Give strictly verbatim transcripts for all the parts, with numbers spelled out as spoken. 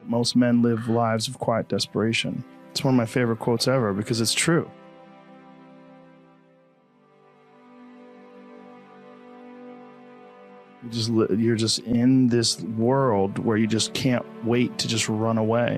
Most men live lives of quiet desperation. It's one of my favorite quotes ever because it's true. You just, you're just in this world where you just can't wait to just run away.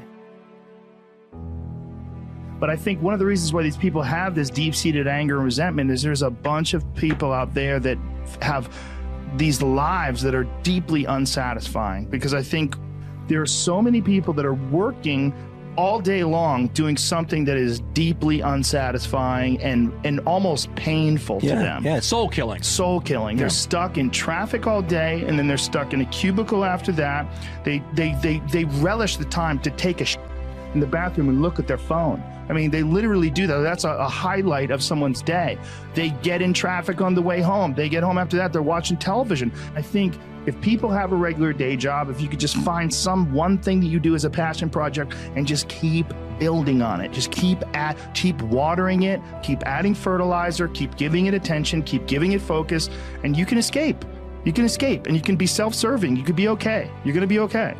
But I think one of the reasons why these people have this deep-seated anger and resentment is there's a bunch of people out there that have these lives that are deeply unsatisfying, because I think there are so many people that are working all day long doing something that is deeply unsatisfying and, and almost painful yeah, to them. Yeah, soul killing. Soul killing. Yeah. They're stuck in traffic all day, and then they're stuck in a cubicle after that. They, they, they, they relish the time to take a sh in the bathroom and look at their phone. I mean, they literally do that. That's a, a highlight of someone's day. They get in traffic on the way home. They get home after that, they're watching television. I think if people have a regular day job, if you could just find some one thing that you do as a passion project and just keep building on it, just keep at, keep watering it, keep adding fertilizer, keep giving it attention, keep giving it focus, and you can escape. You can escape, and you can be self-serving. You could be okay. You're gonna be okay.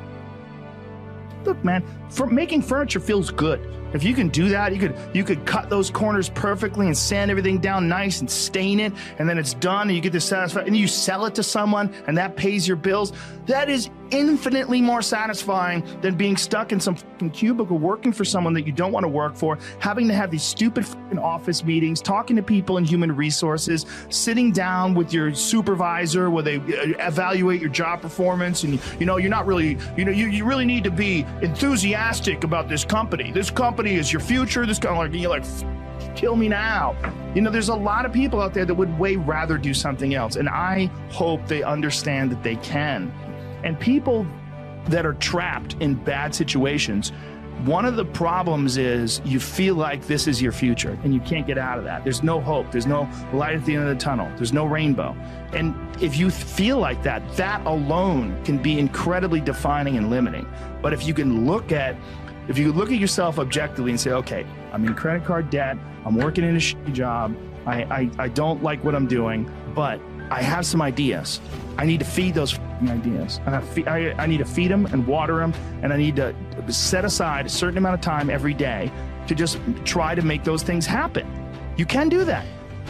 Look, man, for making furniture feels good. If you can do that, you could you could cut those corners perfectly and sand everything down nice and stain it, and then it's done and you get this satisfaction, and you sell it to someone and that pays your bills. That is infinitely more satisfying than being stuck in some fucking cubicle working for someone that you don't want to work for, having to have these stupid fucking office meetings, talking to people in human resources, sitting down with your supervisor where they evaluate your job performance, and you know, you're not really, you know, you, you really need to be enthusiastic about this company. This company is your future. This kind of like, you're like, kill me now. You know, there's a lot of people out there that would way rather do something else, and I hope they understand that they can. And people that are trapped in bad situations, one of the problems is you feel like this is your future and you can't get out of that. There's no hope. There's no light at the end of the tunnel. There's no rainbow. And if you feel like that, that alone can be incredibly defining and limiting. But if you can look at, if you look at yourself objectively and say, okay, I'm in credit card debt, I'm working in a shitty job, I, I, I don't like what I'm doing, but I have some ideas. I need to feed those ideas. And I, fe I, I need to feed them and water them, and I need to set aside a certain amount of time every day to just try to make those things happen. You can do that.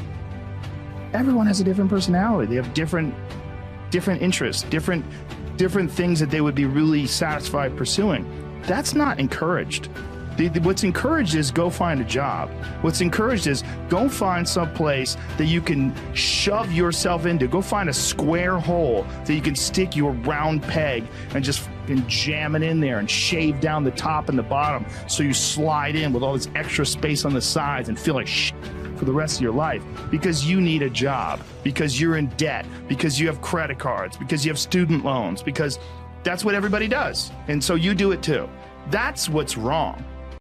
Everyone has a different personality. They have different, different interests, different, different things that they would be really satisfied pursuing. That's not encouraged. The, the, what's encouraged is go find a job. What's encouraged is go find some place that you can shove yourself into. Go find a square hole that you can stick your round peg and just fucking jam it in there and shave down the top and the bottom so you slide in with all this extra space on the sides and feel like shit for the rest of your life, because you need a job, because you're in debt, because you have credit cards, because you have student loans, because that's what everybody does. And so you do it too. That's what's wrong.